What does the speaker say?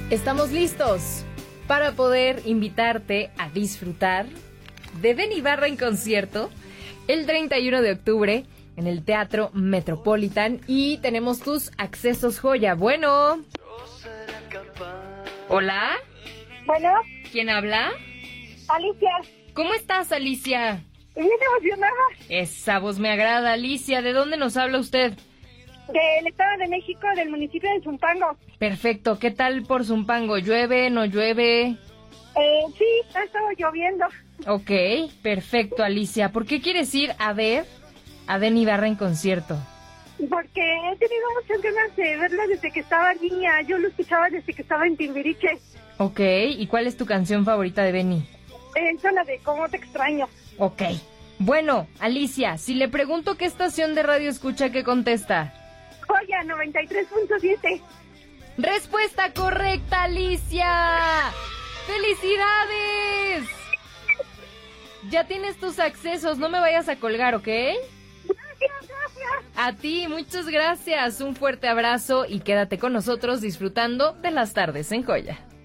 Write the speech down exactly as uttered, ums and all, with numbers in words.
Estamos listos para poder invitarte a disfrutar de Benny Ibarra en concierto el treinta y uno de octubre en el Teatro Metropolitan y tenemos tus accesos joya. Bueno. Hola. Bueno. ¿Quién habla? Alicia. ¿Cómo estás, Alicia? Bien emocionada. Esa voz me agrada, Alicia. ¿De dónde nos habla usted? Del Estado de México, del municipio de Zumpango. Perfecto. ¿Qué tal por Zumpango? ¿Llueve, no llueve? Eh, sí, ha estado lloviendo. Ok, perfecto, Alicia. ¿Por qué quieres ir a ver a Benny Ibarra en concierto? Porque he tenido muchas ganas de verlo desde que estaba niña. Yo lo escuchaba desde que estaba en Timbiriche. Ok, ¿y cuál es tu canción favorita de Benny? Es la de Cómo te extraño. Ok. Bueno, Alicia, si le pregunto qué estación de radio escucha, ¿qué contesta? Joya, noventa y tres punto siete. ¡Respuesta correcta, Alicia! ¡Felicidades! Ya tienes tus accesos, no me vayas a colgar, ¿ok? Gracias, gracias. A ti, muchas gracias. Un fuerte abrazo y quédate con nosotros disfrutando de las tardes en Joya.